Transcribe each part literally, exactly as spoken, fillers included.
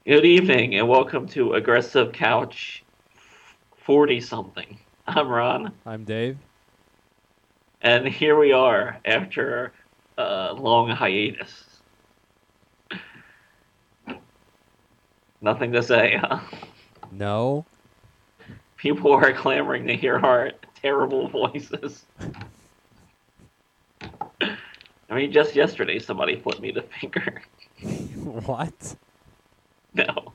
Good evening and welcome to Aggressive Couch forty something. I'm Ron, I'm Dave. and here we are after a long hiatus. Nothing to say, huh? No. People are clamoring to hear our terrible voices. I mean, just yesterday somebody flipped me the finger. What? No.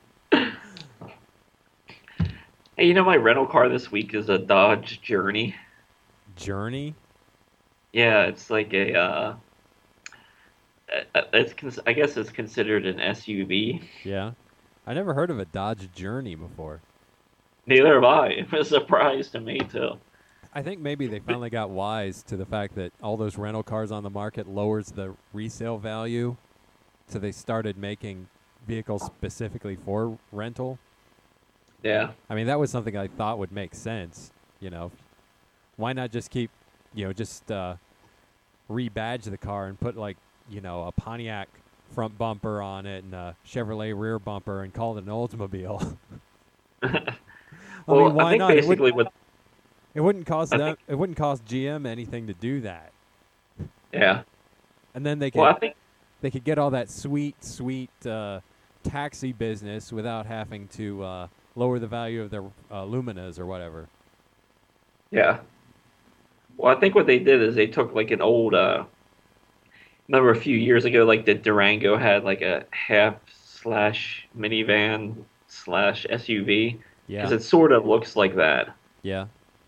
Hey, you know my rental car this week is a Dodge Journey. Journey? Yeah, it's like a uh, uh, it's I guess it's considered an S U V. Yeah. I never heard of a Dodge Journey before. Neither have I. It was a surprise to me too. I think maybe they finally got wise to the fact that all those rental cars on the market lowers the resale value, so they started making vehicles specifically for rental. Yeah. I mean, that was something I thought would make sense, you know. Why not just keep, you know, just uh, rebadge the car and put, like, you know, a Pontiac front bumper on it and a Chevrolet rear bumper and call it an Oldsmobile? I Well, mean, why I think not? It, basically would, what it wouldn't cost I them. think, It wouldn't cost G M anything to do that, yeah. and then they Well, could I think they could get all that sweet, sweet uh, taxi business without having to uh, lower the value of their uh, Luminas or whatever. yeah. Well, I think what they did is they took like an old uh remember a few years ago like the Durango had like a half slash minivan slash S U V because Yeah, it sort of looks like that. yeah.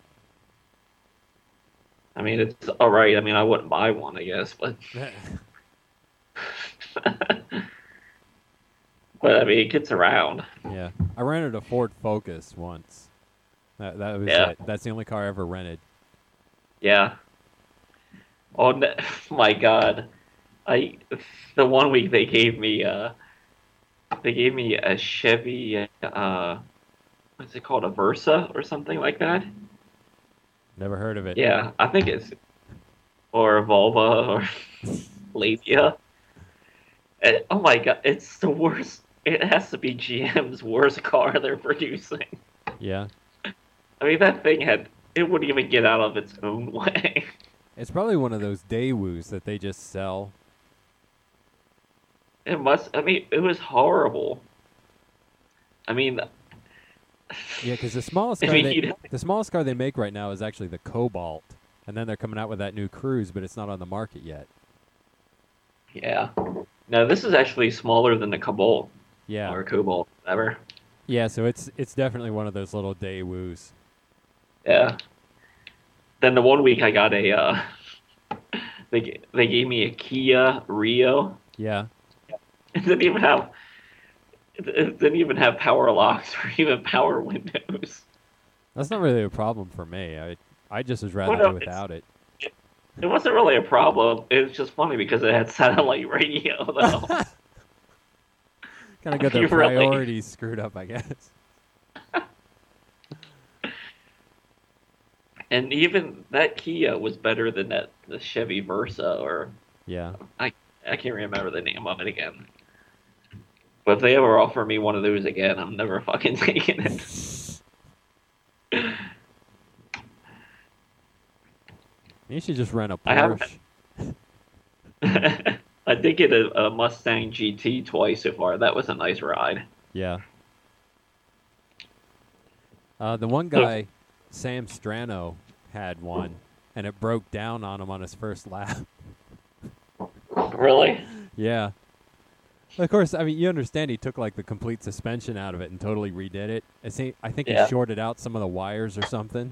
I mean, it's all right. I mean, I wouldn't buy one, I guess, but but I mean, it gets around. Yeah, I rented a Ford Focus once. That that was Yeah. it. That's the only car I ever rented. Yeah. Oh no- my God. I the one week they gave me uh they gave me a Chevy uh what's it called, a Versa or something like that. Never heard of it. Yeah, I think it's or a Volvo or Labia. And, oh my God, it's the worst. It has to be G M's worst car they're producing. Yeah, I mean, that thing had it wouldn't even get out of its own way. it's probably one of those Daewoo's that they just sell. It must. I mean, it was horrible. I mean, Yeah, because the smallest I car mean, they you'd, the smallest car they make right now is actually the Cobalt, and then they're coming out with that new Cruise, but it's not on the market yet. yeah. No, this is actually smaller than the Cobalt Yeah, or Cobalt ever. yeah. So it's it's definitely one of those little Daewoo's. Yeah. Then the one week I got a, uh, they they gave me a Kia Rio. Yeah, It didn't even have it it didn't even have power locks or even power windows. that's not really a problem for me. I I just would rather Well, no, do it's, without it. it wasn't really a problem. It was just funny because it had satellite radio though. Kind of got their You really- priorities screwed up, I guess. And even that Kia was better than that the Chevy Versa or Yeah. I I can't remember the name of it again. But if they ever offer me one of those again, I'm never fucking taking it. You should just rent a I haven't- Porsche. I did get a, a Mustang G T twice so far. That was a nice ride. Yeah. Uh, the one guy, Sam Strano, had one, and it broke down on him on his first lap. Really? Yeah. Of course, I mean, you understand he took, like, the complete suspension out of it and totally redid it. I think, I think Yeah. he shorted out some of the wires or something.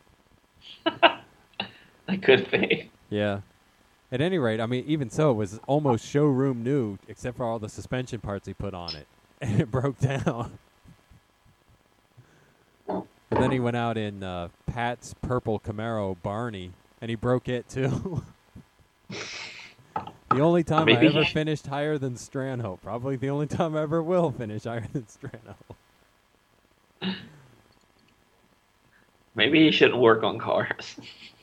That could be. Yeah. At any rate, I mean, even so, it was almost showroom new, except for all the suspension parts he put on it. And it broke down. And then he went out in uh, Pat's purple Camaro Barney, and he broke it too. The only time Maybe I ever he- finished higher than Strano. Probably the only time I ever will finish higher than Strano. Maybe he shouldn't work on cars.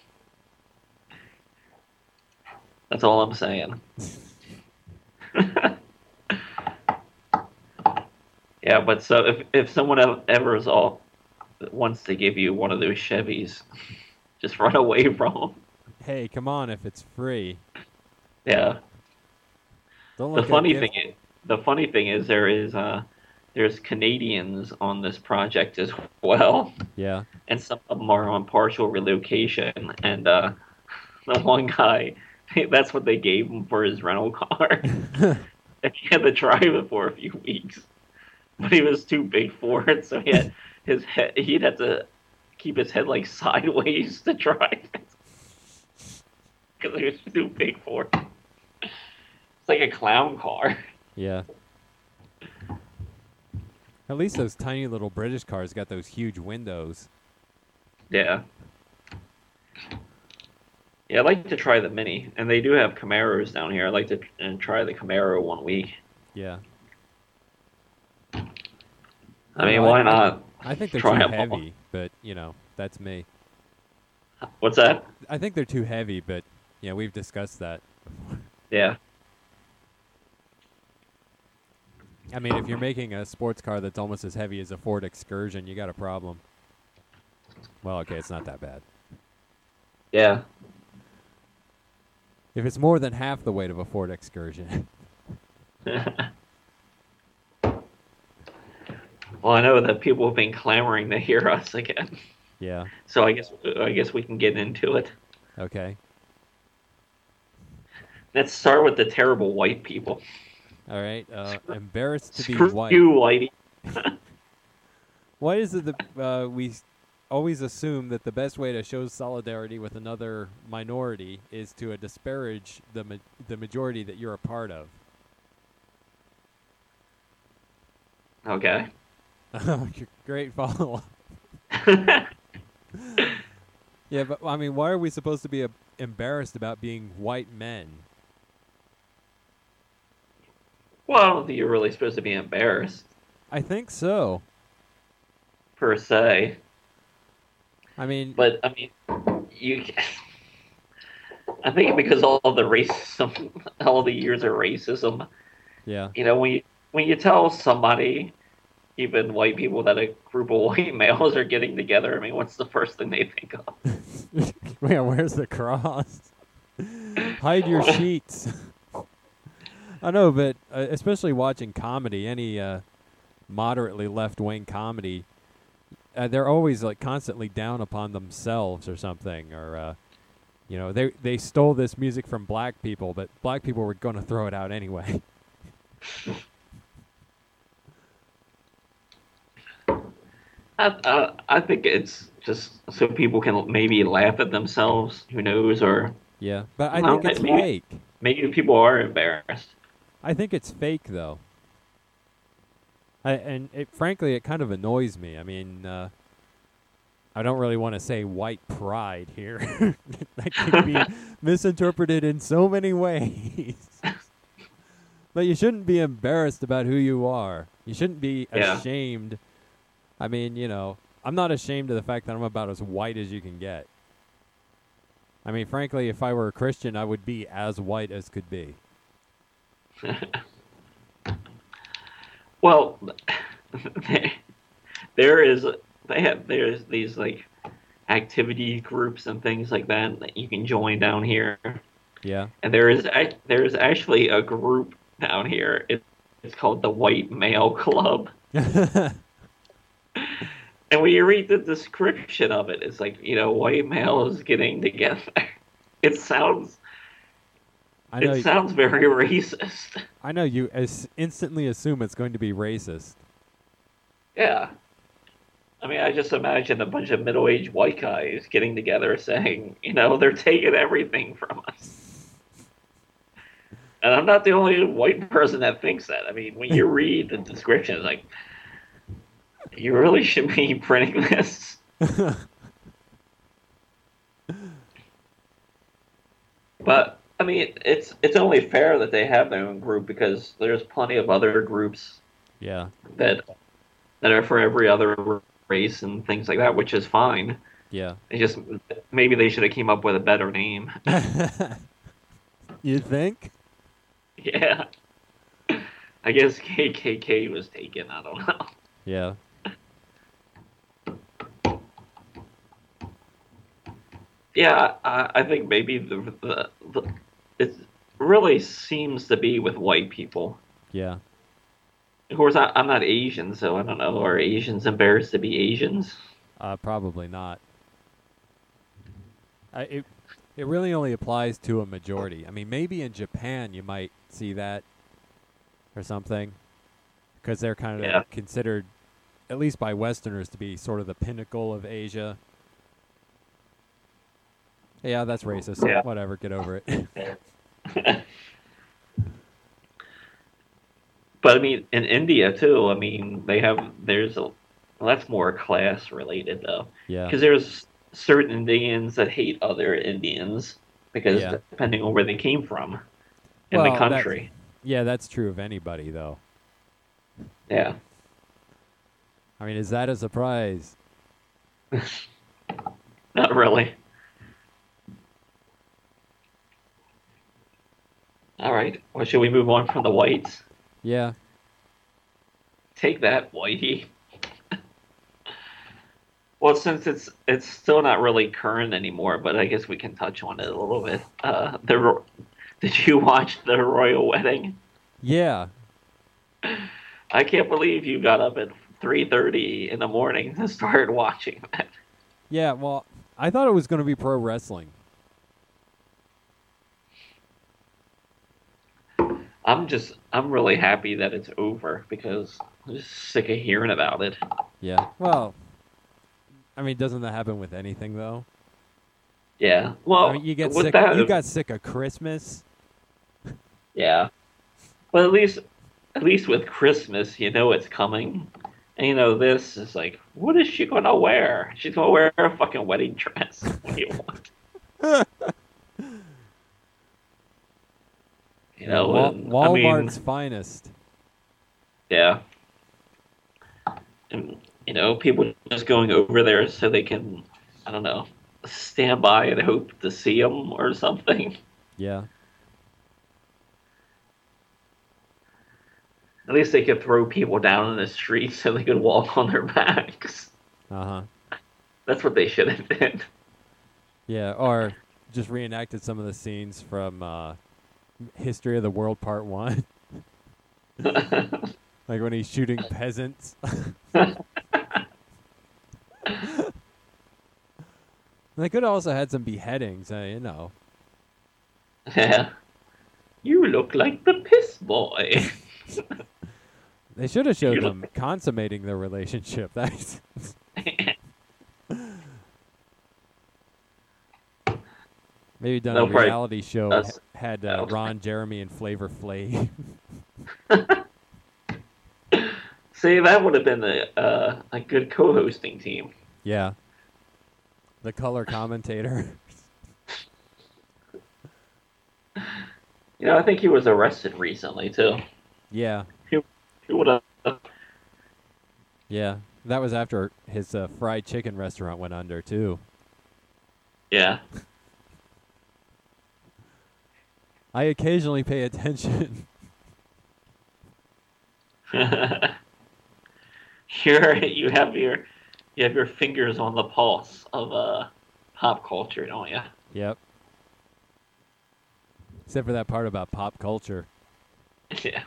That's all I'm saying. Yeah, Yeah, but so if if someone ev- ever is all wants to give you one of those Chevys, just run away from them. Hey, come on, if it's free. Yeah. Don't The look a funny gift. thing is, the funny thing is there is uh there's Canadians on this project as well, Yeah. and some of them are on partial relocation. And uh, the one guy, that's what they gave him for his rental car, and he had to drive it for a few weeks, but he was too big for it, so he had his head. He'd have to keep his head like sideways to drive it because he was too big for it. It's like a clown car. Yeah. At least those tiny little British cars got those huge windows. Yeah. Yeah, I'd like to try the Mini, and they do have Camaros down here. I'd like to uh, try the Camaro one week. Yeah. I mean, know, why I, not? I think they're try too 'em all. heavy, but, you know, that's me. What's that? I think they're too heavy, but, yeah, we've discussed that. Yeah. I mean, if you're making a sports car that's almost as heavy as a Ford Excursion, you got a problem. Well, okay, it's not that bad. Yeah. If it's more than half the weight of a Ford Excursion. Well, I know that people have been clamoring to hear us again, Yeah. so I guess I guess we can get into it. Okay. Let's start with the terrible white people. All right. Uh, embarrassed to Screw be white. you, whitey. Why is it that uh, we s- always assume that the best way to show solidarity with another minority is to uh, disparage the ma- the majority that you're a part of? Okay. Great follow-up. Yeah, but I mean, why are we supposed to be uh, embarrassed about being white men? Well, I don't think you're really supposed to be embarrassed, I think so. per se. I mean, But, I mean, you... I think because all the racism, all the years of racism, yeah. you know, when you, when you tell somebody, even white people, that a group of white males are getting together, I mean, what's the first thing they think of? Yeah, where's the cross? Hide your sheets. I know, but uh, especially watching comedy, any uh, moderately left-wing comedy, uh, they're always like constantly down upon themselves or something, or uh, you know, they they stole this music from black people, but black people were going to throw it out anyway. I, I, I think it's just so people can maybe laugh at themselves, who knows, or Yeah, but I Well, think it's maybe- fake. maybe people are embarrassed. I think it's fake, though. I, and it, frankly, it kind of annoys me. I mean, uh, I don't really want to say white pride here. That could be misinterpreted in so many ways. But you shouldn't be embarrassed about who you are. You shouldn't be Yeah. ashamed. I mean, you know, I'm not ashamed of the fact that I'm about as white as you can get. I mean, frankly, if I were a Christian, I would be as white as could be. Well, there is they have there's these like activity groups and things like that that you can join down here, Yeah. and there is ac- there is actually a group down here. It, it's called the White Male Club, and when you read the description of it, it's like, you know, white males getting together. It sounds I know. it sounds very racist. I know you as instantly assume it's going to be racist. Yeah. I mean, I just imagine a bunch of middle-aged white guys getting together saying, you know, they're taking everything from us. And I'm not the only white person that thinks that. I mean, when you read the description, it's like, you really should be printing this. But, I mean, it's it's only fair that they have their own group, because there's plenty of other groups Yeah. that that are for every other race and things like that, which is fine. Yeah. They just maybe they should have came up with a better name. You think? Yeah, I I guess K K K was taken. I don't know. Yeah. Yeah, I, I think maybe the, the the it really seems to be with white people. Yeah. Of course, I, I'm not Asian, so I don't know. Are Asians embarrassed to be Asians? Uh, probably not. I, it it really only applies to a majority. I mean, maybe in Japan you might see that or something, because they're kind of Yeah. considered, at least by Westerners, to be sort of the pinnacle of Asia. Yeah, that's racist. Yeah. Whatever, get over it. But I mean, in India too. I mean, they have there's a well, that's more class related though, Yeah. because there's certain Indians that hate other Indians because Yeah. depending on where they came from in Well, the that- country. Yeah, that's true of anybody, though. Yeah. I mean, is that a surprise? Not really. All right. Well, should we move on from the whites? Yeah. Take that, whitey. Well, since it's it's still not really current anymore, but I guess we can touch on it a little bit. Uh, the ro- did you watch the royal wedding? Yeah. I can't believe you got up at three thirty in the morning and started watching that. Yeah, well, I thought it was going to be pro wrestling. I'm just I'm really happy that it's over because I'm just sick of hearing about it. Yeah. Well, I mean, doesn't that happen with anything, though? Yeah. Well, I mean, you get with sick. that, You got sick of Christmas. yeah. But at least at least with Christmas, you know it's coming. And you know this is like, what is she gonna wear? She's gonna wear a fucking wedding dress. What do you want? You know, Wal- and, Walmart's I mean, finest. yeah. And, you know, people just going over there so they can, I don't know, stand by and hope to see them or something. Yeah. At least they could throw people down in the street so they could walk on their backs. Uh huh. That's what they should have did. Yeah, or just reenacted some of the scenes from uh, History of the World Part One, like when he's shooting peasants. They could have also had some beheadings, uh, you know. Yeah. You look like the piss boy. They should have showed You them consummating their relationship. That's maybe done They'll a probably- reality show that's- ha- had uh, that- Ron Jeremy and Flavor Flav. See, that would have been a uh, a good co-hosting team. Yeah, the color commentator. You know, I think he was arrested recently too. Yeah, He would have. yeah. That was after his uh, fried chicken restaurant went under too. Yeah. I occasionally pay attention. You're you have your you have your fingers on the pulse of uh pop culture, don't you? Yep. Except for that part about pop culture. Yeah.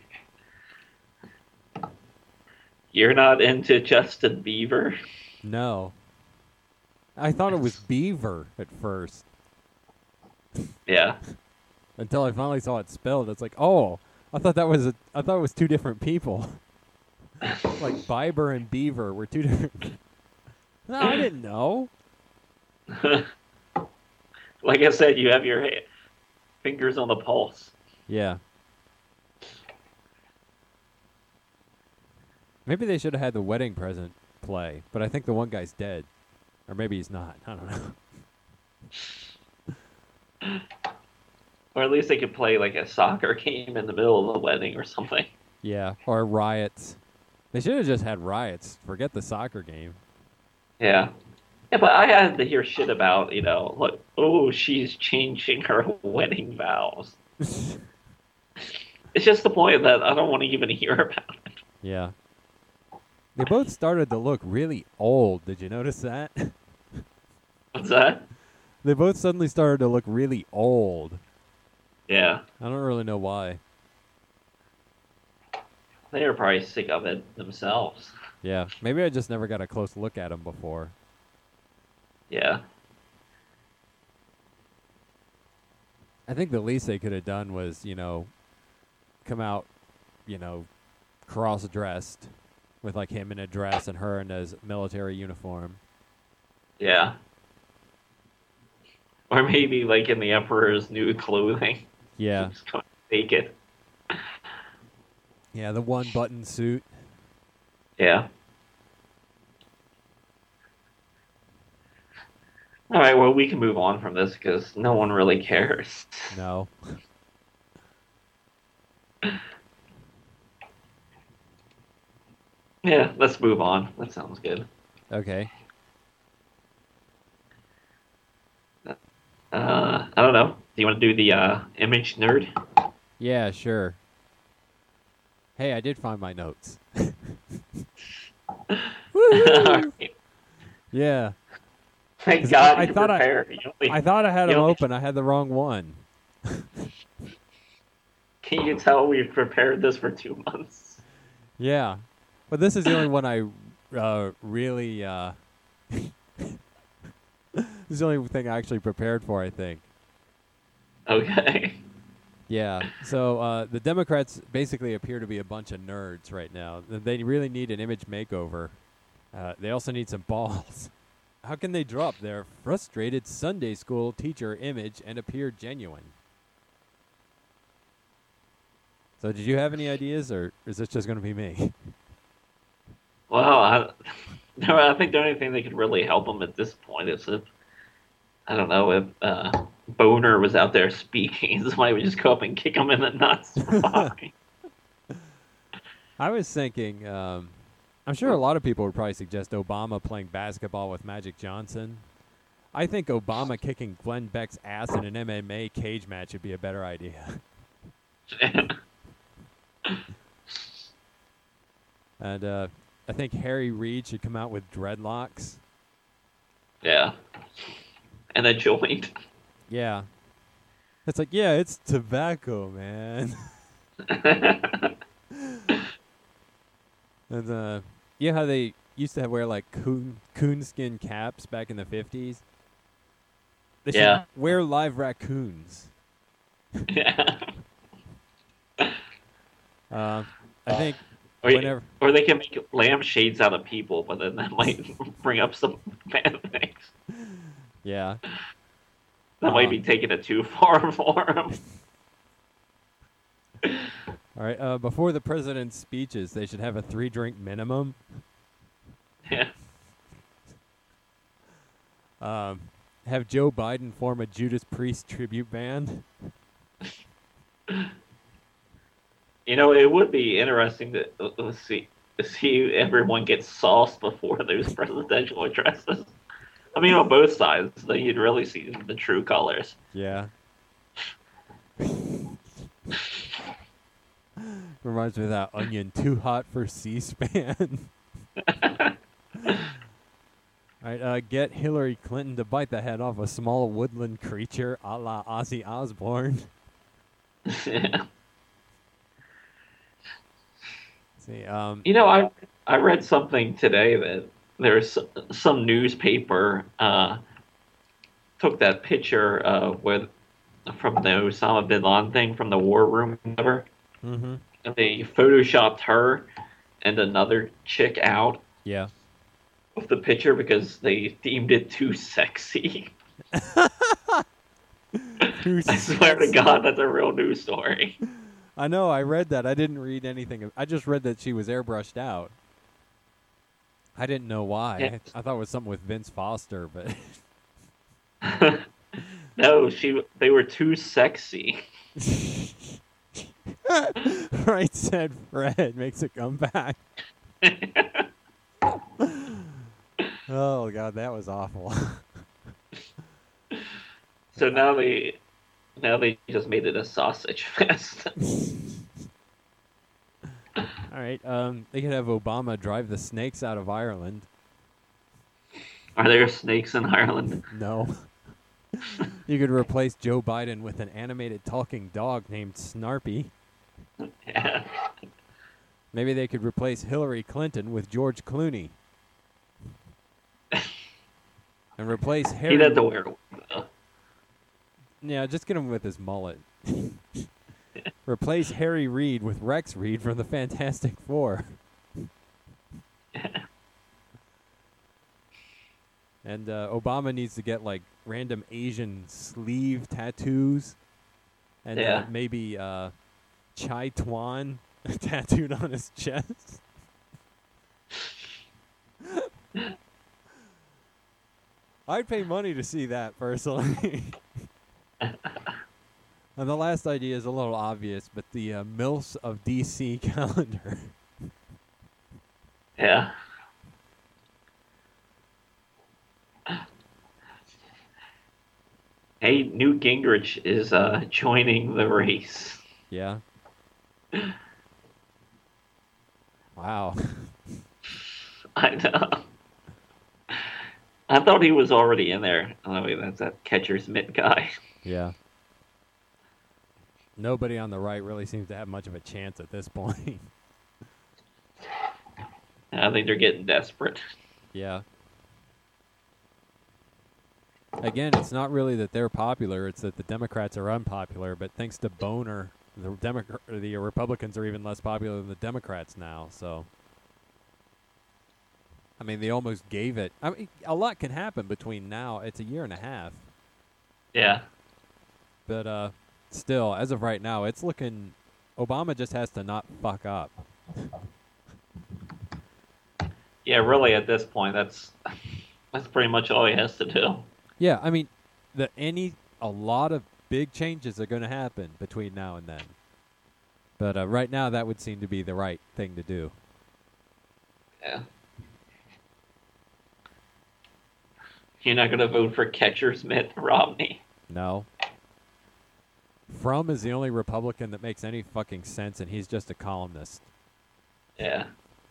You're not into Justin Bieber? No. I thought it was Beaver at first. Yeah. Until I finally saw it spelled. It's like, oh, I thought that was a, I thought it was two different people. Like Bieber and Beaver were two different. No, I didn't know. Like I said, you have your ha- fingers on the pulse. Yeah. Maybe they should have had the wedding present play, but I think the one guy's dead. Or maybe he's not. I don't know. Or at least they could play like a soccer game in the middle of the wedding or something. Yeah, or riots. They should have just had riots. Forget the soccer game. Yeah. Yeah, but I had to hear shit about, you know, like, oh, she's changing her wedding vows. It's just the point that I don't want to even hear about it. Yeah. They both started to look really old. Did you notice that? What's that? They both suddenly started to look really old. Yeah. I don't really know why. They were probably sick of it themselves. Yeah, maybe I just never got a close look at them before. Yeah. I think the least they could have done was, you know, come out, you know, cross-dressed with, like, him in a dress and her in his military uniform. Yeah. Or maybe, like, in the Emperor's new clothing. Yeah. Just going naked. Yeah, the one-button suit. Yeah. All right, well, we can move on from this because no one really cares. No. Yeah, let's move on. That sounds good. Okay. Uh, I don't know. Do you want to do the uh, image nerd? Yeah, sure. Hey, I did find my notes. All right. Yeah. Thank 'Cause God I- I you thought I- prepared. You only- I thought I had you them only- open. I had the wrong one. Can you tell we've prepared this for two months? Yeah. But this is the only one I uh, really... Uh, this is the only thing I actually prepared for, I think. Okay. Yeah. So uh, the Democrats basically appear to be a bunch of nerds right now. They really need an image makeover. Uh, they also need some balls. How can they drop their frustrated Sunday school teacher image and appear genuine? So did you have any ideas, or is this just going to be me? Well, I, no, I think the only thing that could really help them at this point is if, I don't know, if uh, Boner was out there speaking, somebody would just go up and kick him in the nuts. I was thinking, um, I'm sure a lot of people would probably suggest Obama playing basketball with Magic Johnson. I think Obama kicking Glenn Beck's ass in an M M A cage match would be a better idea. And uh, I think Harry Reid should come out with dreadlocks. Yeah. And a joint. Yeah. It's like, yeah, it's tobacco, man. And uh, you know how they used to have wear like coon coonskin caps back in the fifties? They should Yeah. wear live raccoons. Yeah. Uh, I think Or, whenever or they can make lampshades out of people, but then that might bring up some bad things. yeah. That might Uh, be taking it too far for them. All right. Uh, before the president's speeches, they should have a three drink minimum. Yeah. Um, have Joe Biden form a Judas Priest tribute band. You know, it would be interesting to uh, see to see everyone get sauced before those presidential addresses. I mean, on both sides, then you'd really see the true colors. Yeah. Reminds me of that onion too hot for C-SPAN. All right, uh, get Hillary Clinton to bite the head off a small woodland creature a la Ozzy Osbourne. Yeah. See, um, You know, I I read something today that there's some newspaper uh, took that picture uh, with from the Osama bin Laden thing from the war room, whatever, mm-hmm. and they photoshopped her and another chick out Yeah. of the picture because they deemed it too sexy. Too I swear to sexy. God, that's a real news story. I know, I read that. I didn't read anything. of- I just read that she was airbrushed out. I didn't know why. Yeah. I, I thought it was something with Vince Foster, but No, she. They were too sexy. right said Fred makes a comeback. Oh god, that was awful. So now they, now they just made it a sausage fest. All right. Um, they could have Obama drive the snakes out of Ireland. Are there snakes in Ireland? No. You could replace Joe Biden with an animated talking dog named Snarpy. Yeah. Maybe they could replace Hillary Clinton with George Clooney. And replace Harry... He'd have to wear it, though. Yeah, just get him with his mullet. Replace Harry Reid with Rex Reed from the Fantastic Four. And uh, Obama needs to get, like, random Asian sleeve tattoos. And Yeah. uh, maybe uh, Chai Tuan tattooed on his chest. I'd pay money to see that, personally. And the last idea is a little obvious, but the uh, MILFs of D C calendar. Yeah. Hey, Newt Gingrich is uh, joining the race. Yeah. Wow. I know. I thought he was already in there. Oh, wait, that's that catcher's mitt guy. Yeah. Nobody on the right really seems to have much of a chance at this point. I think they're getting desperate. Yeah. Again, it's not really that they're popular; it's that the Democrats are unpopular. But thanks to Boner, the Democrat, the Republicans are even less popular than the Democrats now. So, I mean, they almost gave it. I mean, a lot can happen between now. It's a year and a half. Yeah. But uh, still, as of right now, it's looking. Obama just has to not fuck up. Yeah, really, at this point, that's that's pretty much all he has to do. Yeah, I mean, the any a lot of big changes are going to happen between now and then. But uh, right now, that would seem to be the right thing to do. Yeah. You're not going to vote for catcher's mitt Romney. No. Frum is the only Republican that makes any fucking sense, and he's just a columnist. Yeah.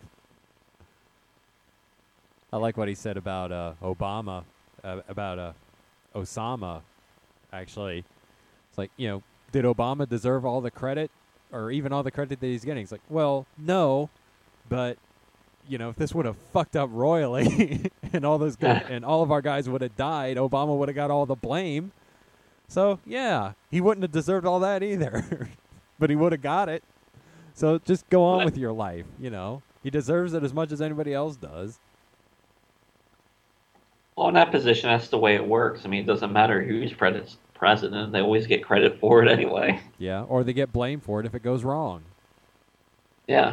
I like what he said about uh, Obama, uh, about uh, Osama, actually. It's like, you know, did Obama deserve all the credit, or even all the credit that he's getting? It's like, well, no, but, you know, if this would have fucked up royally and all those guys, and all of our guys would have died, Obama would have got all the blame. So, yeah, he wouldn't have deserved all that either, but he would have got it. So just go on with your life, you know. He deserves it as much as anybody else does. Well, in that position, that's the way it works. I mean, it doesn't matter who's pres- president. They always get credit for it anyway. Yeah, or they get blamed for it if it goes wrong. Yeah.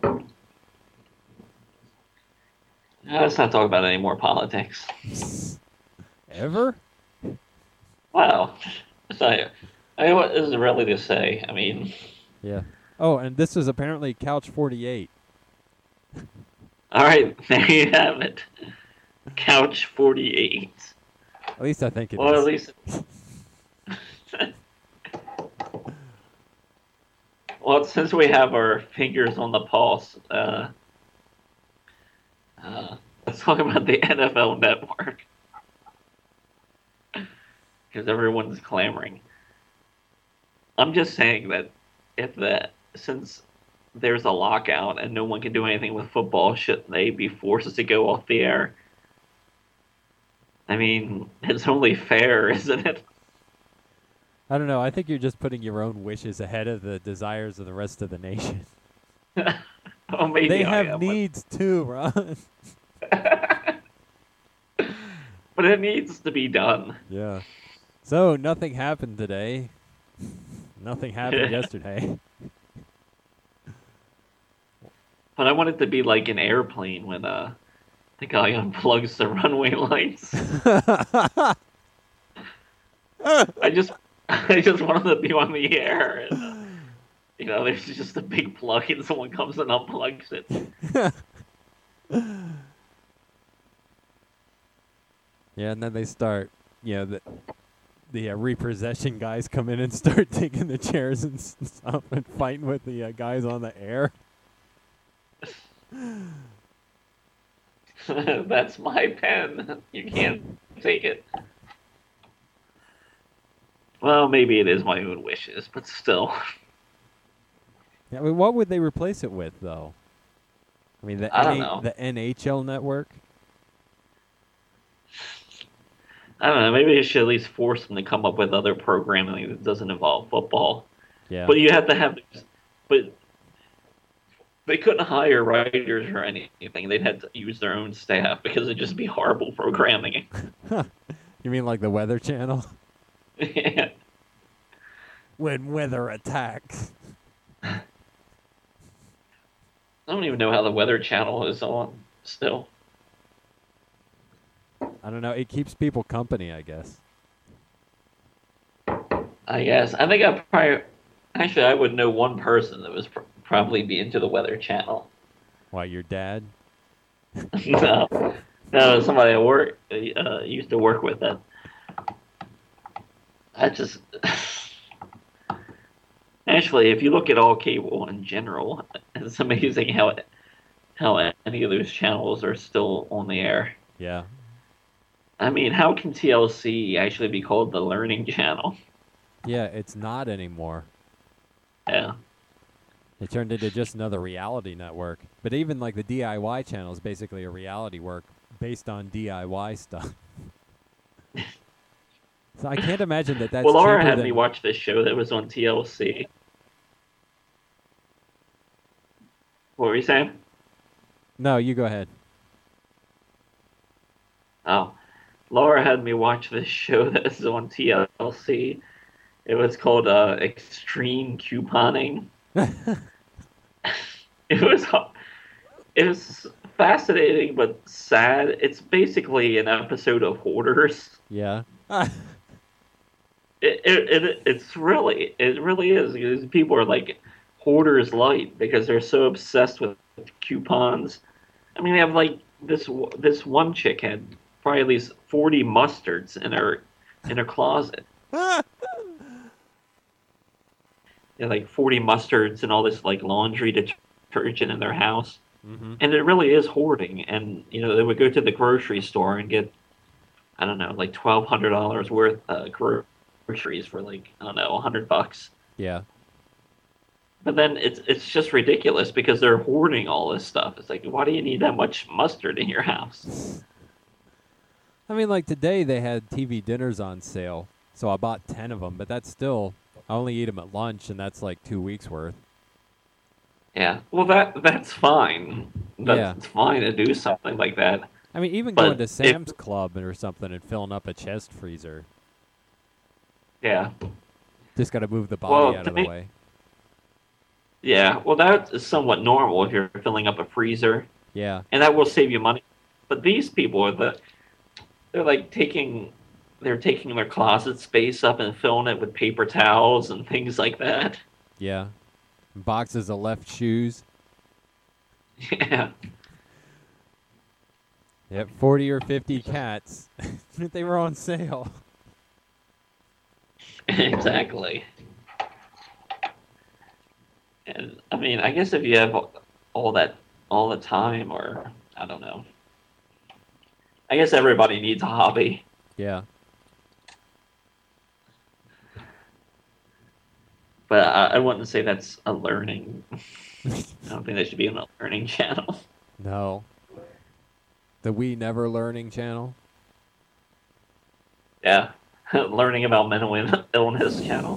Now, let's not talk about any more politics. Ever? Wow. So, I mean, what is there really to say? I mean... Yeah. Oh, and this is apparently Couch forty-eight. All right, there you have it. Couch forty-eight. At least I think it well, is. Well, at least... Well, since we have our fingers on the pulse, uh, uh, let's talk about the N F L Network. Because everyone's clamoring. I'm just saying that if that, since there's a lockout and no one can do anything with football, shouldn't they be forced to go off the air? I mean, it's only fair, isn't it? I don't know. I think you're just putting your own wishes ahead of the desires of the rest of the nation. Oh, maybe they I have am, needs too, Ron. But it needs to be done. Yeah. So, nothing happened today. Nothing happened yesterday. But I want it to be like an airplane when uh, the guy unplugs the runway lights. I just, I just want them to be on the air. And, uh, you know, there's just a big plug and someone comes and unplugs it. Yeah, and then they start, you know, the the uh, repossession guys come in and start taking the chairs and stuff and fighting with the uh, guys on the air. That's my pen. You can't take it. Well, maybe it is my own wishes, but still. Yeah, I mean, what would they replace it with, though? I mean, the I don't N- know. the N H L network. I don't know. Maybe they should at least force them to come up with other programming that doesn't involve football. Yeah. But you have to have. But they couldn't hire writers or anything. They'd have to use their own staff because it'd just be horrible programming. You mean like the Weather Channel? Yeah. When weather attacks. I don't even know how the Weather Channel is on still. I don't know. It keeps people company, I guess. I guess. I think I probably. Actually, I would know one person that was pr- probably be into the Weather Channel. Why, your dad? no, no, somebody I work uh, used to work with that. I just actually, if you look at all cable in general, it's amazing how it, how any of those channels are still on the air. Yeah. I mean, how can T L C actually be called the Learning Channel? Yeah, it's not anymore. Yeah. It turned into just another reality network. But even like the D I Y channel is basically a reality work based on D I Y stuff. So I can't imagine that that's well, Laura cheaper had than... me watch this show that was on T L C. What were you saying? No, you go ahead. Oh. Laura had me watch this show that was on T L C. It was called uh, Extreme Couponing. It was it was fascinating but sad. It's basically an episode of Hoarders. Yeah. it, it, it it's really it really is because people are like Hoarders light because they're so obsessed with coupons. I mean, they have like this this one chick had probably at least forty mustards in her in her closet. They had like forty mustards and all this like laundry detergent in their house. Mm-hmm. And it really is hoarding. And, you know, they would go to the grocery store and get, I don't know, like twelve hundred dollars worth of uh, groceries for like, I don't know, a hundred bucks. Yeah. But then it's it's just ridiculous because they're hoarding all this stuff. It's like, why do you need that much mustard in your house? I mean, like today they had T V dinners on sale. So I bought ten of them, but that's still, I only eat them at lunch, and that's like two weeks worth. Yeah, well, that that's fine. That's Yeah. fine to do something like that. I mean, even But going to if- Sam's Club or something and filling up a chest freezer. Yeah, Just got to move the body Well, out to of the me- way. yeah. Well, that is somewhat normal if you're filling up a freezer, Yeah. and that will save you money. But these people are the they're like taking they're taking their closet space up and filling it with paper towels and things like that. Yeah. Boxes of left shoes. Yeah. Yep, forty or fifty cats. They were on sale. Exactly. And I mean, I guess if you have all that all the time, or I don't know. I guess everybody needs a hobby. Yeah. But I, I wouldn't say that's a learning. I don't think that should be on a learning channel. No. The We Never Learning channel. Yeah. Learning about mental in- illness channel.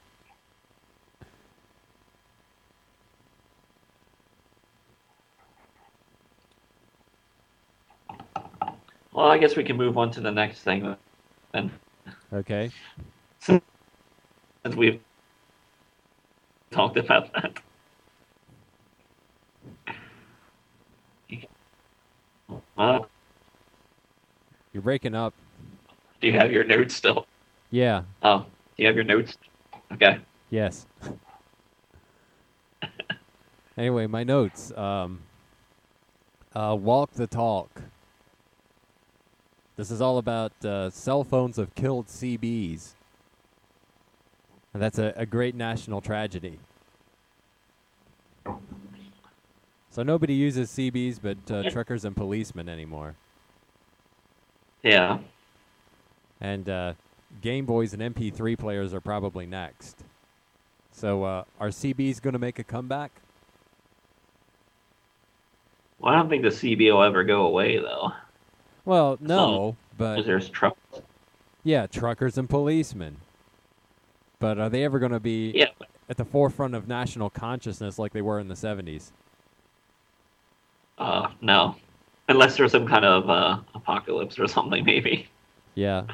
Well, I guess we can move on to the next thing then. Okay. Since we've talked about that. Uh, You're breaking up. do you have your notes still? Yeah. Oh, do you have your notes? Okay. Yes. Anyway, my notes. Um, uh, walk the talk. This is all about uh, cell phones have killed C Bs. And that's a, a great national tragedy. So nobody uses C Bs but uh, truckers and policemen anymore. Yeah. And uh, Game Boys and M P three players are probably next. So uh, are C Bs going to make a comeback? Well, I don't think the C B will ever go away, though. Well, no, Because but there's trucks. yeah, truckers and policemen. But are they ever going to be Yeah. at the forefront of national consciousness like they were in the seventies? Uh, no. Unless there's some kind of uh, apocalypse or something, maybe. Yeah.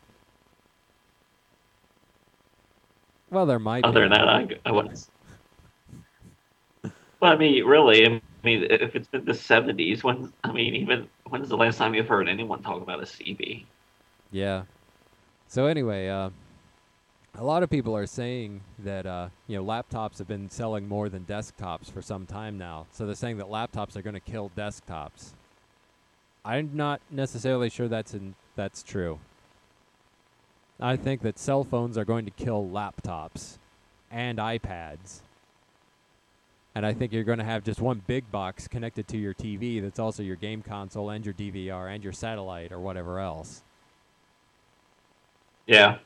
Well, there might Other be. than that, I, I wouldn't. But I mean, really, I mean, if it's been the seventies, when I mean, even when's the last time you've heard anyone talk about a C B? Yeah. So anyway, uh, a lot of people are saying that uh, you know laptops have been selling more than desktops for some time now. So they're saying that laptops are going to kill desktops. I'm not necessarily sure that's in, that's true. I think that cell phones are going to kill laptops and iPads. And I think you're going to have just one big box connected to your T V that's also your game console and your D V R and your satellite or whatever else. Yeah.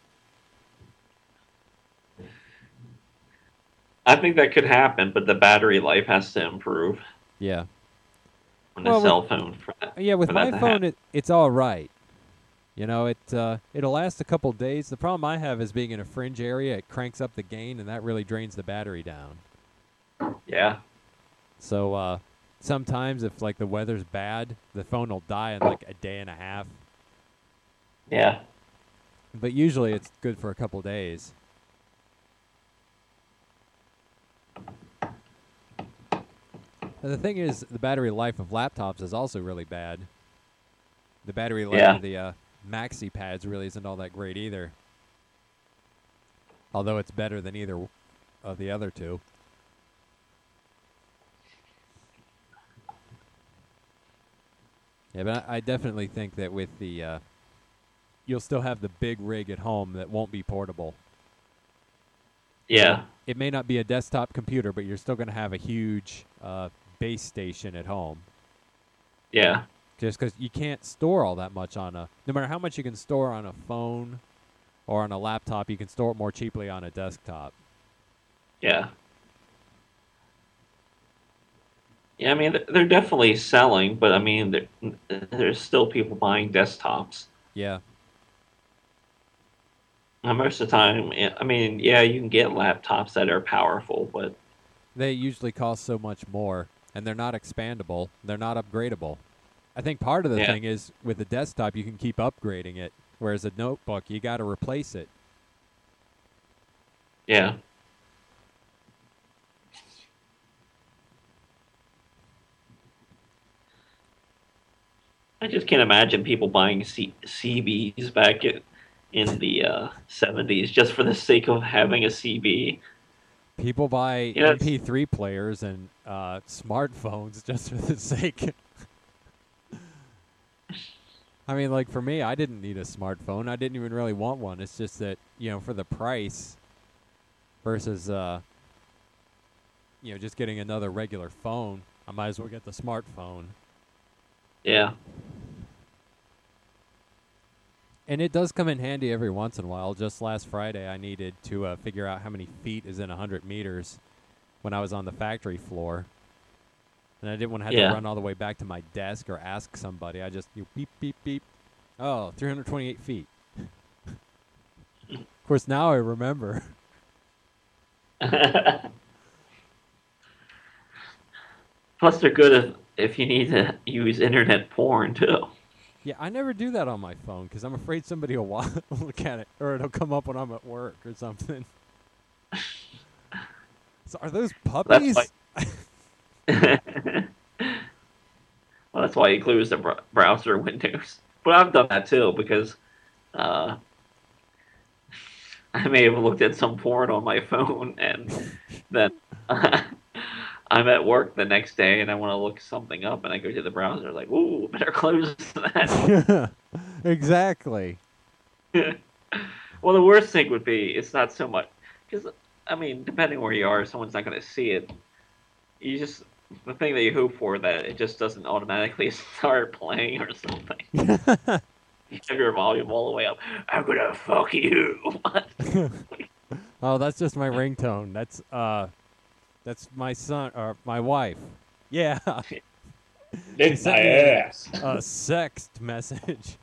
I think that could happen, but the battery life has to improve Yeah. on Well, a with- cell phone. For that, Yeah, with for my that to phone, happen. it, it's all right. You know, it uh, it'll last a couple days. The problem I have is being in a fringe area. It cranks up the gain, and that really drains the battery down. Yeah. So uh, sometimes, if like the weather's bad, the phone will die in like a day and a half. Yeah. But usually, it's good for a couple days. And the thing is, the battery life of laptops is also really bad. The battery life Yeah. of the uh, Maxi pads really isn't all that great either. Although it's better than either w- of the other two. Yeah, but I, I definitely think that with the, uh, you'll still have the big rig at home that won't be portable. Yeah. It may not be a desktop computer, but you're still going to have a huge uh, base station at home. Yeah. Just because you can't store all that much on a, no matter how much you can store on a phone or on a laptop, you can store it more cheaply on a desktop. Yeah. Yeah, I mean, th- they're definitely selling, but I mean, there- there's still people buying desktops. Yeah, And most of the time, eh, I mean, yeah, you can get laptops that are powerful, but they usually cost so much more, and they're not expandable. They're not upgradable. I think part of the Yeah. thing is with a desktop, you can keep upgrading it, whereas a notebook, you got to replace it. yeah. I just can't imagine people buying C- CBs back in, in the uh, seventies just for the sake of having a C B. People buy Yeah, it's- M P three players and uh, smartphones just for the sake. I mean, like for me, I didn't need a smartphone. I didn't even really want one. It's just that, you know, for the price versus, uh, you know, just getting another regular phone, I might as well get the smartphone. Yeah. And it does come in handy every once in a while. Just last Friday, I needed to uh, figure out how many feet is in one hundred meters when I was on the factory floor. And I didn't want to have Yeah. to run all the way back to my desk or ask somebody. I just, you beep, beep, beep. Oh, three hundred twenty-eight feet. Of course, now I remember. Plus, they're good if, if you need to use internet porn, too. Yeah, I never do that on my phone because I'm afraid somebody will wa- look at it or it'll come up when I'm at work or something. So are those puppies? why- Well, that's why you close the br- browser windows. But I've done that too because uh, I may have looked at some porn on my phone, and then I'm at work the next day and I want to look something up, and I go to the browser like, "Ooh, better close that." Exactly. Well, the worst thing would be it's not so much because I mean, depending where you are, someone's not going to see it. You just the thing that you hope for that it just doesn't automatically start playing or something. You have your volume all the way up. I'm gonna fuck you. Oh, that's just my ringtone. That's uh, that's my son or my wife. Yeah, she Lick my sent me a, ass. a sext message.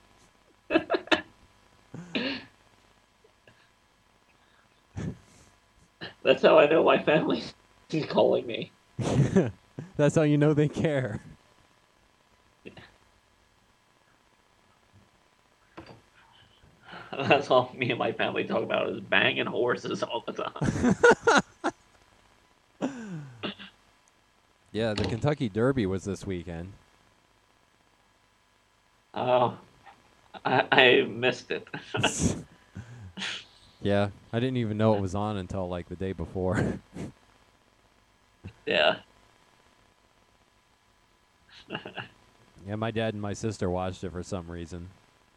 That's how I know my family's calling me. That's how you know they care. That's all me and my family talk about is banging horses all the time. Yeah, the Kentucky Derby was this weekend. Oh, I, I missed it. Yeah, I didn't even know it was on until like the day before. Yeah. Yeah, my dad and my sister watched it for some reason.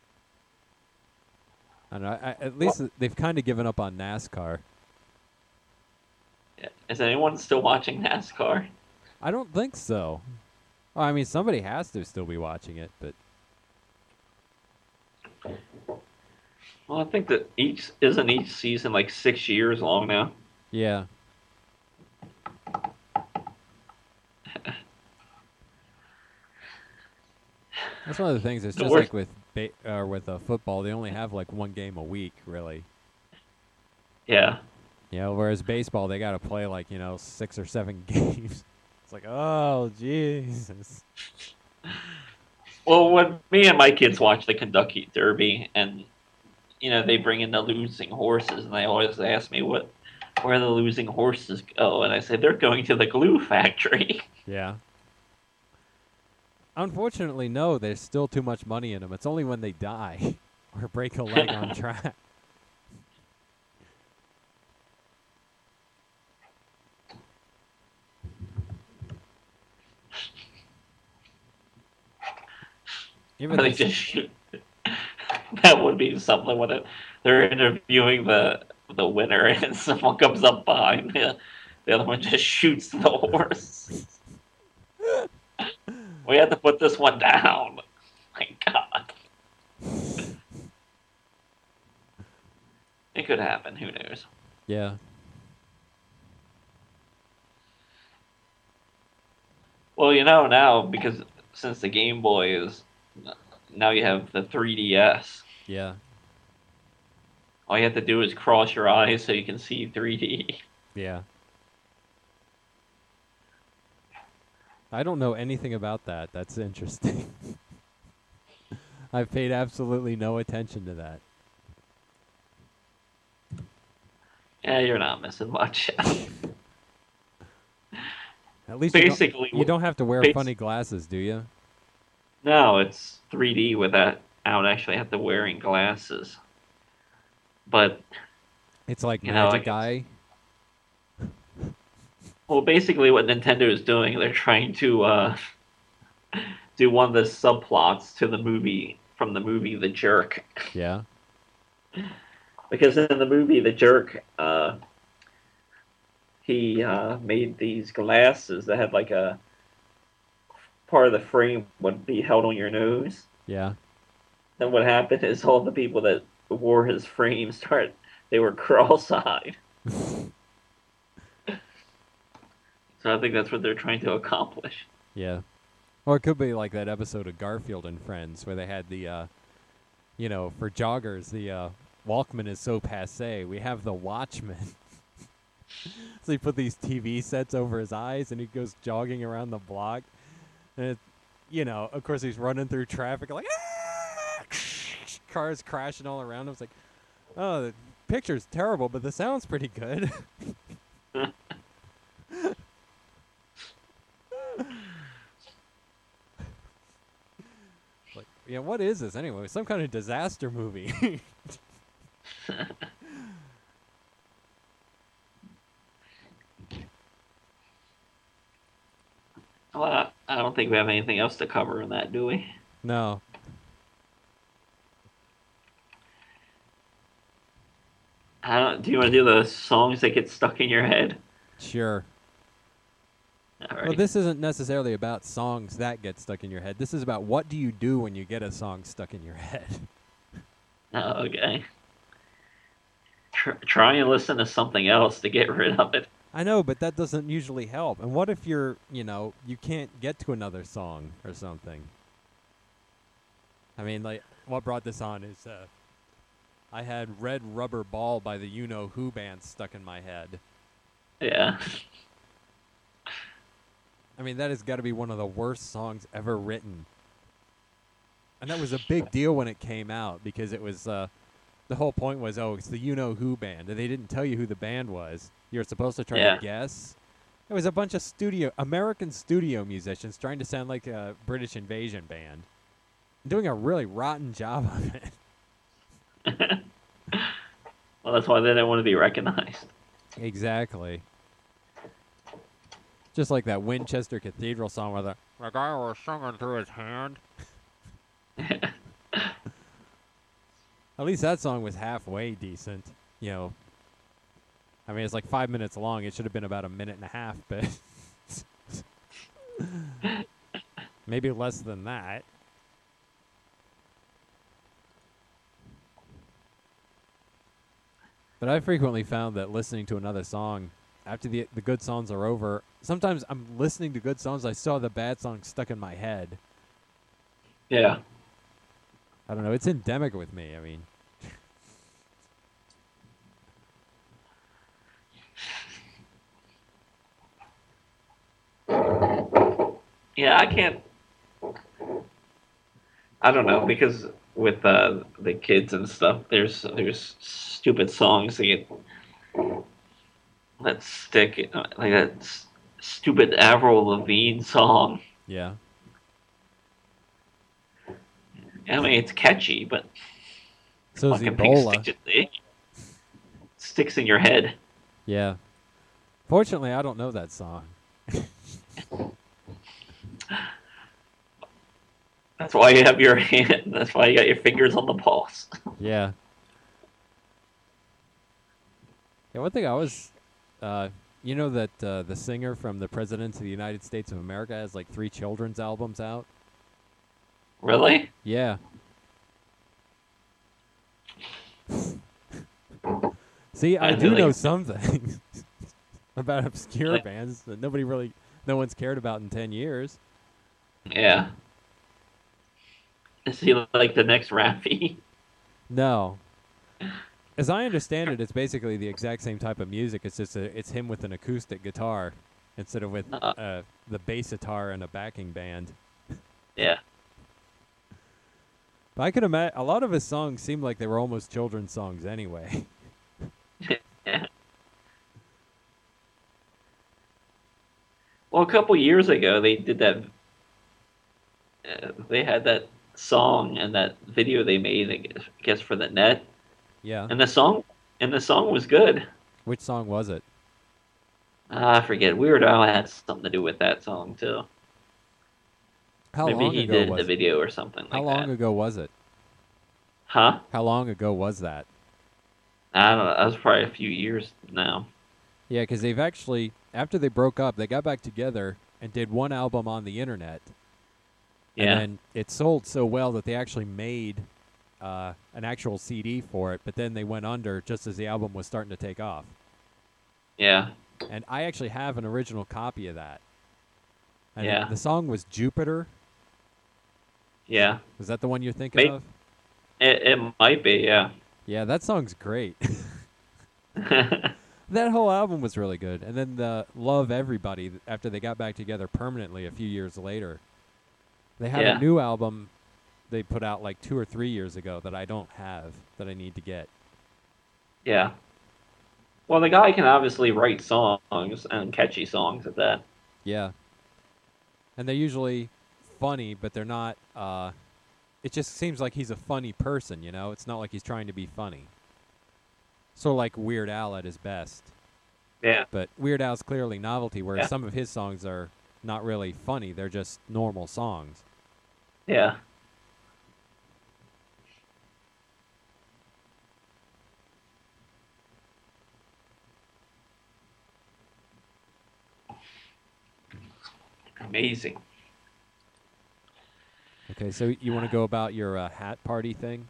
I don't know. I, at least Well, they've kind of given up on NASCAR. is anyone still watching NASCAR? I don't think so. Oh, I mean, somebody has to still be watching it, but Well, I think that each isn't each season like six years long now. yeah. That's one of the things. It's The just worst. like with ba- uh, with uh, football, they only have like one game a week, really. Yeah. You know, whereas baseball, they got to play like you know six or seven games. It's like, oh Jesus. Well, when me and my kids watch the Kentucky Derby, and you know they bring in the losing horses, and they always ask me what where the losing horses go, and I say they're going to the glue factory. Yeah. Unfortunately, no. There's still too much money in them. It's only when they die or break a leg on track. Even Or they this, just shoot. That would be something when it, they're interviewing the the winner, and someone comes up behind the, the other one just shoots the horse. We have to put this one down. My God, it could happen. Who knows? yeah, Well, you know now because since the Game Boy is now you have the three D S. yeah, All you have to do is cross your eyes so you can see three D. yeah. I don't know anything about that. That's interesting. I've paid absolutely no attention to that. Yeah, you're not missing much. At least you don't, Basically, you don't have to wear bas- funny glasses, do you? no, it's three D without I don't actually have to wearing glasses. But It's like you know, I Magic guess, Eye. well, basically what Nintendo is doing, they're trying to uh, do one of the subplots to the movie from the movie The Jerk, Yeah, because in the movie The Jerk, uh, he uh, made these glasses that had like a part of the frame would be held on your nose. yeah. Then what happened is all the people that wore his frame started they were cross-eyed. So I think that's what they're trying to accomplish. Yeah. Or it could be like that episode of Garfield and Friends where they had the, uh, you know, for joggers, the uh, Walkman is so passe. We have the Watchman. So he put these T V sets over his eyes and he goes jogging around the block. And, it, you know, of course he's running through traffic like, ah! Cars crashing all around him. It's like, oh, the picture's terrible, but the sound's pretty good. Like, yeah, what is this anyway? Some kind of disaster movie. Well, I don't think we have anything else to cover in that, do we? No. I don't, do you want to do the songs that get stuck in your head? Sure. All Well, right. this isn't necessarily about songs that get stuck in your head. This is about what do you do when you get a song stuck in your head. Oh, okay. Tr- try and listen to something else to get rid of it. I know, but that doesn't usually help. And what if you're, you know, you can't get to another song or something? I mean, like, what brought this on is uh, I had Red Rubber Ball by the You Know Who band stuck in my head. Yeah. I mean, that has got to be one of the worst songs ever written. And that was a big deal when it came out because it was, uh, the whole point was, oh, it's the You Know Who band. And they didn't tell you who the band was. You were supposed to try Yeah. to guess. It was a bunch of studio, American studio musicians trying to sound like a British invasion band. Doing a really rotten job of it. Well, that's why they didn't want to be recognized. Exactly. Just like that Winchester Cathedral song where the, the guy was singing through his hand. At least that song was halfway decent. You know, I mean, it's like five minutes long. It should have been about a minute and a half, but maybe less than that. But I frequently found that listening to another song after the the good songs are over, sometimes I'm listening to good songs, I still have the bad songs stuck in my head. Yeah. I don't know. It's endemic with me. I mean, Yeah, I can't. I don't know because with uh, the kids and stuff, there's there's stupid songs that get that stick uh, like that s- stupid Avril Lavigne song. yeah. I mean, it's catchy, but So is fucking thing Ebola. sticks it sticks in your head. Yeah. Fortunately, I don't know that song. That's why you have your hand. That's why you got your fingers on the pulse. Yeah. Yeah, one thing I was, uh, you know that uh, the singer from the President of the United States of America has like three children's albums out? Really? Yeah. See, I I do know know they- some things about obscure bands that nobody really, no one's cared about in ten years. Yeah. Is he like the next Raffi? No. As I understand it, it's basically the exact same type of music. It's just a, it's him with an acoustic guitar instead of with Uh, uh, the bass guitar and a backing band. yeah. But I could imagine a lot of his songs seemed like they were almost children's songs anyway. Yeah. Well, a couple years ago, they did that. Uh, they had that song and that video they made, I guess, I guess for the net, Yeah. and the song and the song was good. Which song was it? Ah, I forget. Weird Al had something to do with that song too. How Maybe long he ago did was the it? video or something How like long that. ago was it? Huh? How long ago was that? I don't know. That was probably a few years now. Yeah, because they've actually, after they broke up, they got back together and did one album on the internet. Yeah. And then it sold so well that they actually made uh, an actual C D for it, but then they went under just as the album was starting to take off. Yeah. And I actually have an original copy of that. And Yeah. the song was Jupiter. Yeah. Is that the one you're thinking May- of? It, it might be. Yeah. Yeah, that song's great. That whole album was really good. And then the Love Everybody, after they got back together permanently a few years later, they had Yeah. a new album they put out like two or three years ago that I don't have that I need to get. Yeah. Well, the guy can obviously write songs and catchy songs at that. Yeah. And they're usually funny, but they're not, uh, it just seems like he's a funny person, you know? It's not like he's trying to be funny. Sort of like Weird Al at his best. Yeah. But Weird Al's clearly novelty, whereas Yeah. some of his songs are not really funny. They're just normal songs. Yeah. amazing. Okay, so you want to go about your uh, hat party thing?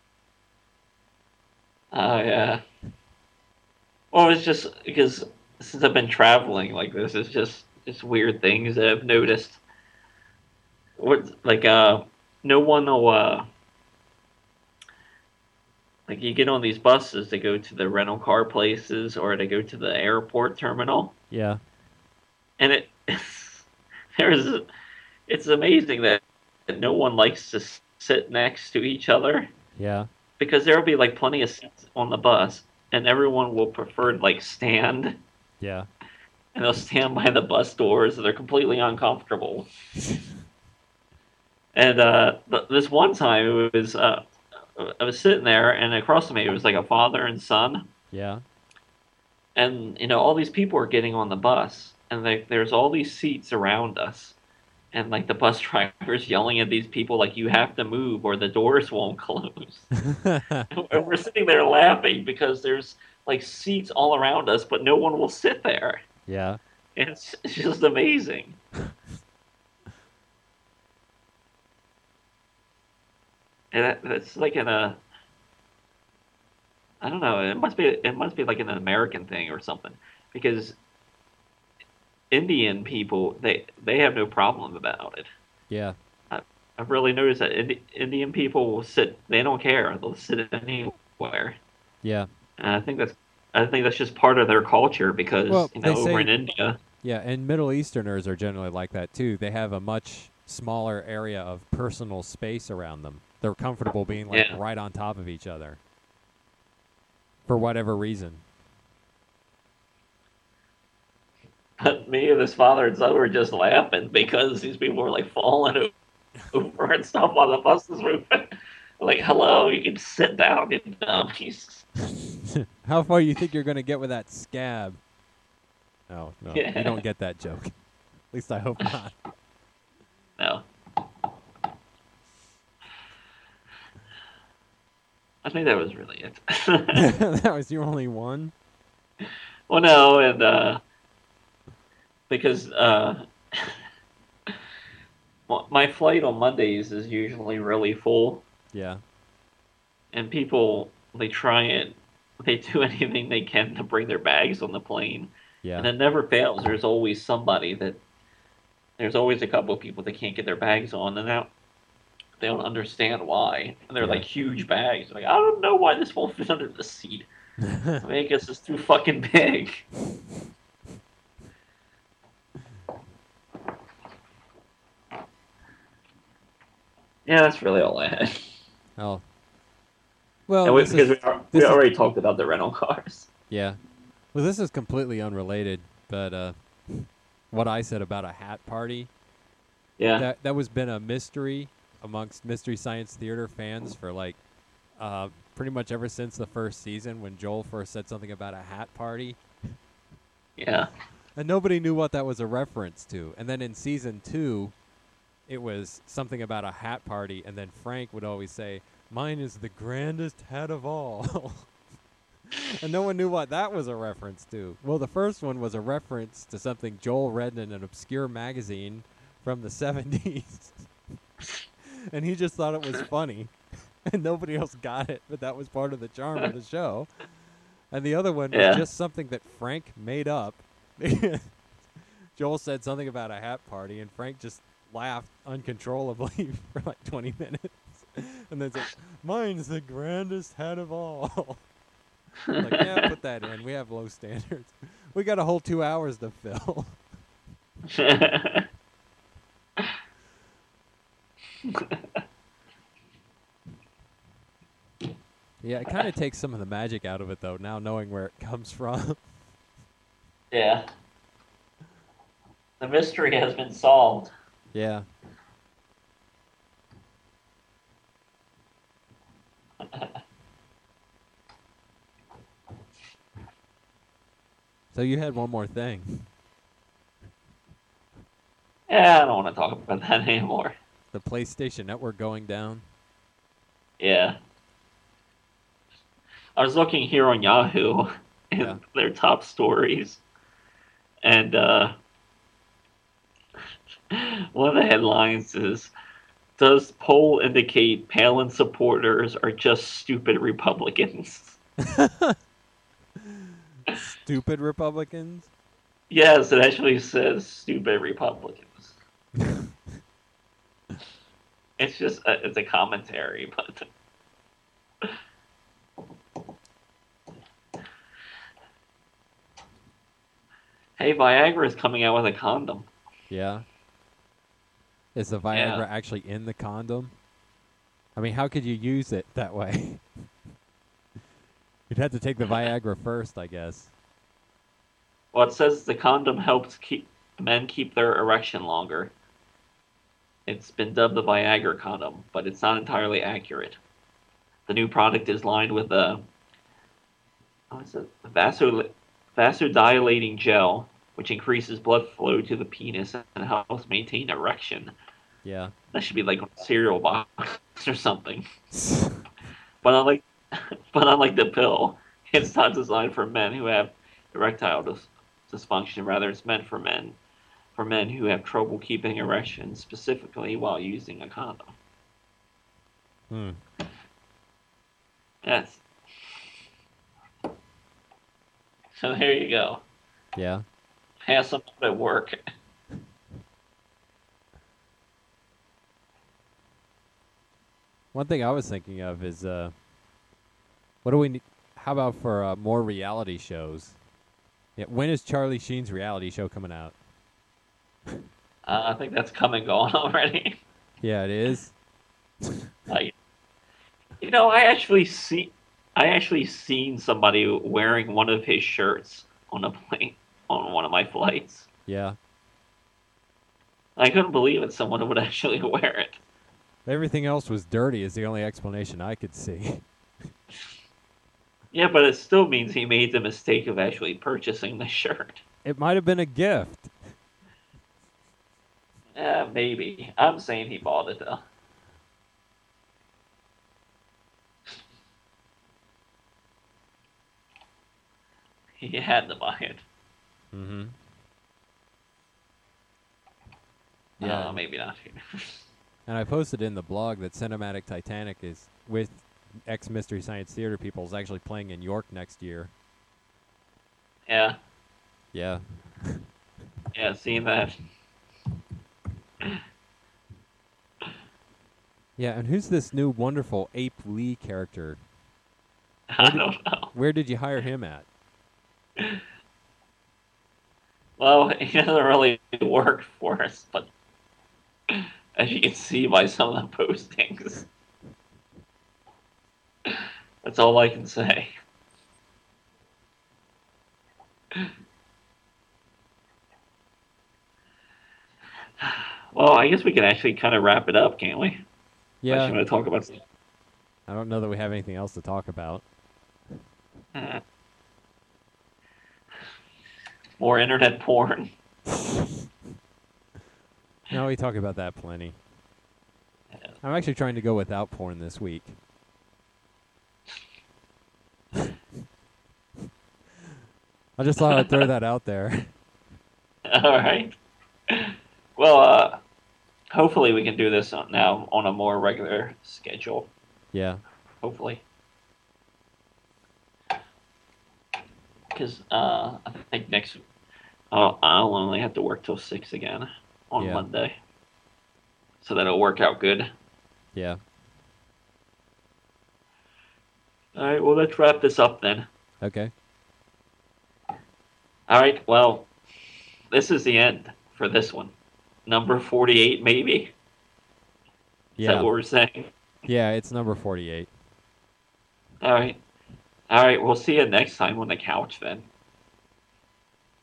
Oh yeah. Well, it's just because since I've been traveling, like this is just just weird things that I've noticed. What like uh, no one will uh, like you get on these buses to go to the rental car places or to go to the airport terminal, Yeah, and it there's it's amazing that, that no one likes to sit next to each other yeah, because there will be like plenty of seats on the bus, and everyone will prefer to like stand yeah, and they'll stand by the bus doors and they're completely uncomfortable. And uh, this one time it was uh, I was sitting there and across from me it was like a father and son, yeah. and you know all these people are getting on the bus and they, there's all these seats around us. And like the bus driver's yelling at these people like you have to move or the doors won't close. And we're sitting there laughing because there's like seats all around us, but no one will sit there. Yeah. And it's, it's just amazing. And that, that's like in a, I don't know. It must be it must be like an American thing or something because Indian people they they have no problem about it. Yeah. I, I've really noticed that Indi- Indian people will sit. They don't care. They'll sit anywhere. Yeah. And I think that's I think that's just part of their culture because Well, you they know over say in India. yeah, and Middle Easterners are generally like that too. They have a much smaller area of personal space around them. They're comfortable being like Yeah. right on top of each other for whatever reason. But me and his father and son were just laughing because these people were like falling over and stuff while the bus was moving. Like, hello, you can sit down, you dummies. How far you think you're going to get with that scab? Oh, no. Yeah. You don't get that joke. At least I hope not. No. I think that was really it. That was your only one? Well, no, and uh, because uh, my flight on Mondays is usually really full, Yeah. and people they try it, they do anything they can to bring their bags on the plane, Yeah. and it never fails. There's always somebody that there's always a couple of people that can't get their bags on, and now they don't understand why. And they're Yeah. like huge bags. Like I don't know why this won't fit under the seat. I mean, I guess it's too fucking big. Yeah, that's really all I had. Oh. Well, And we, this because is, we, are, this we is- already talked about the rental cars. yeah. Well, this is completely unrelated, but uh, what I said about a hat party, Yeah. that that was been a mystery amongst Mystery Science Theater fans for like uh, pretty much ever since the first season when Joel first said something about a hat party. Yeah. And nobody knew what that was a reference to. And then in season two, it was something about a hat party, and then Frank would always say, "Mine is the grandest hat of all." And no one knew what that was a reference to. Well, the first one was a reference to something Joel read in an obscure magazine from the seventies. And he just thought it was funny. And nobody else got it, but that was part of the charm of the show. And the other one was Yeah. just something that Frank made up. Joel said something about a hat party, and Frank just laughed uncontrollably for like twenty minutes. And then said, "Mine's the grandest hat of all." Like, yeah, put that in. We have low standards. We got a whole two hours to fill. Yeah, it kind of takes some of the magic out of it, though, now knowing where it comes from. Yeah. The mystery has been solved. Yeah. So you had one more thing. Yeah, I don't want to talk about that anymore. The PlayStation Network going down. Yeah. I was looking here on Yahoo and Yeah. their top stories. And uh One of the headlines is, "Does poll indicate Palin supporters are just stupid Republicans?" Stupid Republicans? Yes, it actually says stupid Republicans. It's just a, it's a commentary, but hey, Viagra is coming out with a condom. Yeah. Is the Viagra Yeah. actually in the condom? I mean, how could you use it that way? You'd have to take the Viagra first, I guess. Well, it says the condom helps keep men keep their erection longer. It's been dubbed the Viagra condom, but it's not entirely accurate. The new product is lined with a oh, it's a vaso, vasodilating gel, which increases blood flow to the penis and helps maintain erection. Yeah. That should be like a cereal box or something. But unlike, but unlike the pill, it's not designed for men who have erectile dis- dysfunction. Rather, it's meant for men, for men who have trouble keeping erections, specifically while using a condom. Hmm. Yes. So there you go. Yeah. Pass them up at work. One thing I was thinking of is, uh, what do we need? How about for uh, more reality shows? Yeah, when is Charlie Sheen's reality show coming out? Uh, I think that's come and gone already. Yeah, it is. Like, you know, I actually see, I actually seen somebody wearing one of his shirts on a plane on one of my flights. Yeah. I couldn't believe it. Someone would actually wear it. Everything else was dirty is the only explanation I could see. Yeah, but it still means he made the mistake of actually purchasing the shirt. It might have been a gift. Yeah, maybe. I'm saying he bought it though. He had to buy it. Mm-hmm. Yeah, Yeah. maybe not. And I posted in the blog that Cinematic Titanic is, with ex Mystery Science Theater people, is actually playing in York next year. Yeah, Yeah. yeah, seeing that. Yeah, and who's this new wonderful Ape Lee character? I don't know. Where did you hire him at? Well, he doesn't really work for us, but as you can see by some of the postings, that's all I can say. Well, I guess we can actually kind of wrap it up, can't we? Unless Yeah. you want to talk about something. I don't know that we have anything else to talk about. Uh, more internet porn. No, we talk about that plenty. I'm actually trying to go without porn this week. I just thought I'd throw that out there. All right. Well, uh, hopefully we can do this on, now on a more regular schedule. Yeah. Hopefully. Because uh, I think next, uh, I'll only have to work till six again on Yeah. Monday, so that'll work out good. Yeah. All right. Well, let's wrap this up then. Okay. All right. Well, this is the end for this one. Number forty-eight, maybe. Is that Yeah. what we're saying? Yeah, it's number forty-eight. All right. All right. We'll see you next time on the couch then.